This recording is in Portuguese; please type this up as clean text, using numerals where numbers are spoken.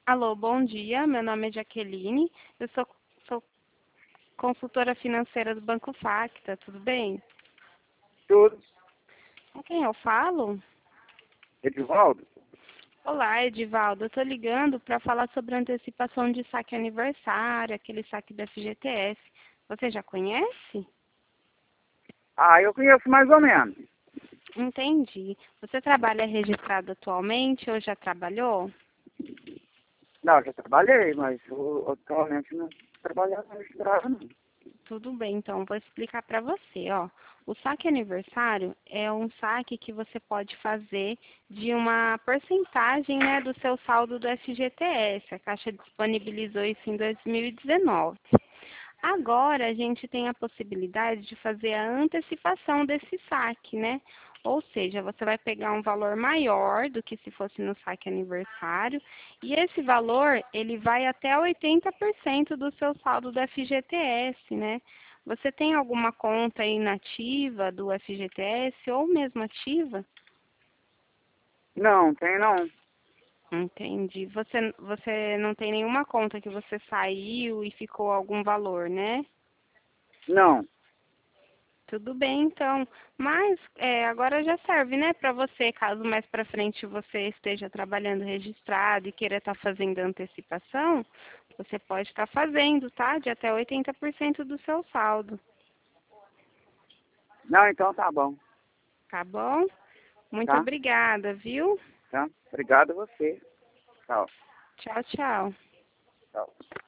Alô, bom dia. Meu nome é Jaqueline. Eu sou consultora financeira do Banco Facta. Tudo bem? Tudo. Com quem eu falo? Edivaldo? Olá, Edivaldo. Eu estou ligando para falar sobre a antecipação de saque aniversário, aquele saque da FGTS. Você já conhece? Ah, eu conheço mais ou menos. Entendi. Você trabalha registrado atualmente ou já trabalhou? Não, já trabalhei, mas atualmente não trabalho registrado, não. Tudo bem, então vou explicar para você, ó. O saque aniversário é um saque que você pode fazer de uma porcentagem, né, do seu saldo do FGTS. A Caixa disponibilizou isso em 2019. Agora a gente tem a possibilidade de fazer a antecipação desse saque, né? Ou seja, você vai pegar um valor maior do que se fosse no saque aniversário, e esse valor, ele vai até 80% do seu saldo do FGTS, né? Você tem alguma conta inativa do FGTS ou mesmo ativa? Não, tem não. Entendi. Você não tem nenhuma conta que você saiu e ficou algum valor, né? Não. Tudo bem, então. Mas agora já serve, né, para você, caso mais para frente você esteja trabalhando registrado e queira estar fazendo antecipação, você pode estar fazendo, tá? De até 80% do seu saldo, Não, então tá bom. tá bom? Muito Tá? obrigada, viu? Tá? Obrigado a você. Tchau. Tchau, tchau. Tchau.